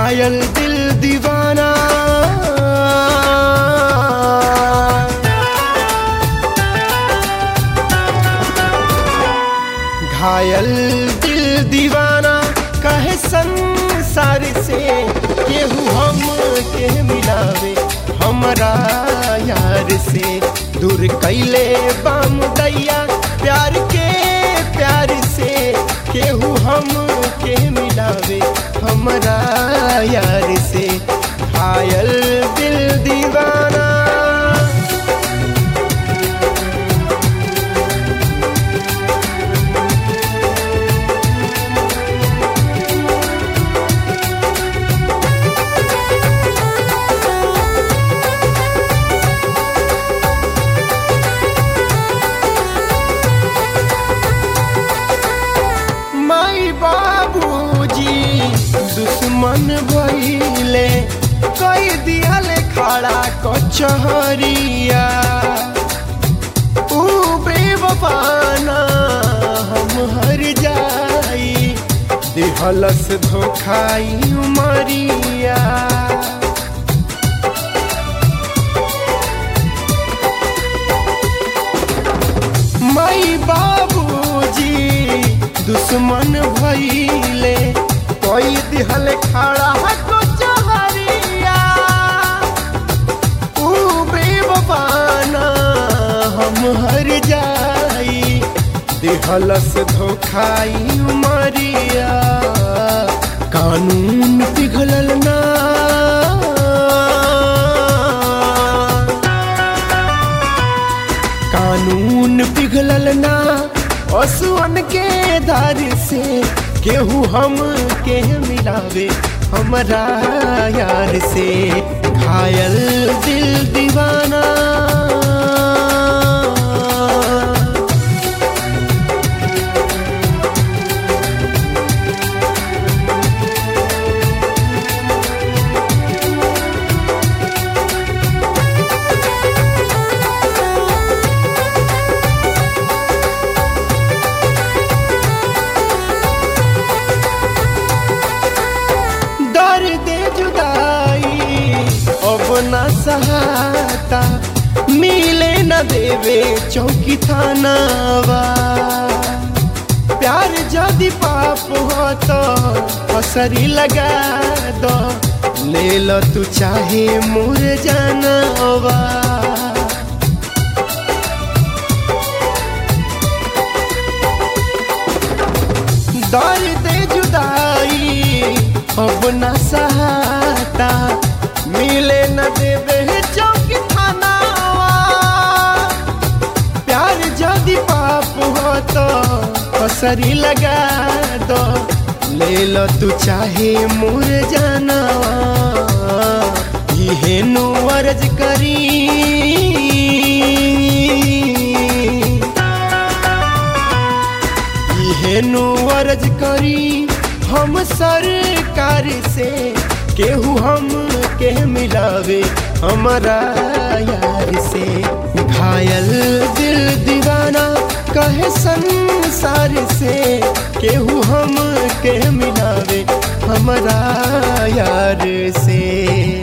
घायल दिल दीवाना। घायल दिल दीवाना कहे संसार से, केहू हम के मिलावे हमरा यार से। दूर कैले बाम दैया प्यार से, केहू हम के मिलावे हमरा यार से। घायल दिल दीवाना। दुश्मन भइले कई दियाले खड़ा कचहरिया। ऊ बेवफाना हम हर जाई, दिहलस धोखाई उमरिया। माई बाबूजी दुश्मन भइले कोई दिहल खड़ा कचहरिया। ऊ बेवफाना हम हर जाई, दिहलस धोखाई उमरिया। कानून पिघलल ना, कानून पिघलल ना असुअन के धार से। केहू हम के मिलावे हमरा यार से। घायल दिल दीवाना। ना सहाता मिले न देवे चौकी थानावा। प्यार जदि पाप हो तो फसरी लगा दो, ले लो तू चाहे मोर जानवा। दर्द जुदाई अब न सहाता, मिले न देवे चौकी थानावा। प्यार जदि पाप हो तो फसरी लगा दो, ले लो तू चाहे मोर जानवा। इहे नु अर्ज करी, इहे नु अर्ज करी हम सरकार से। केहू हम के मिलावे हमरा यार से। घायल दिल दीवाना कहे संसार से, केहू हम के मिलावे हमरा यार से।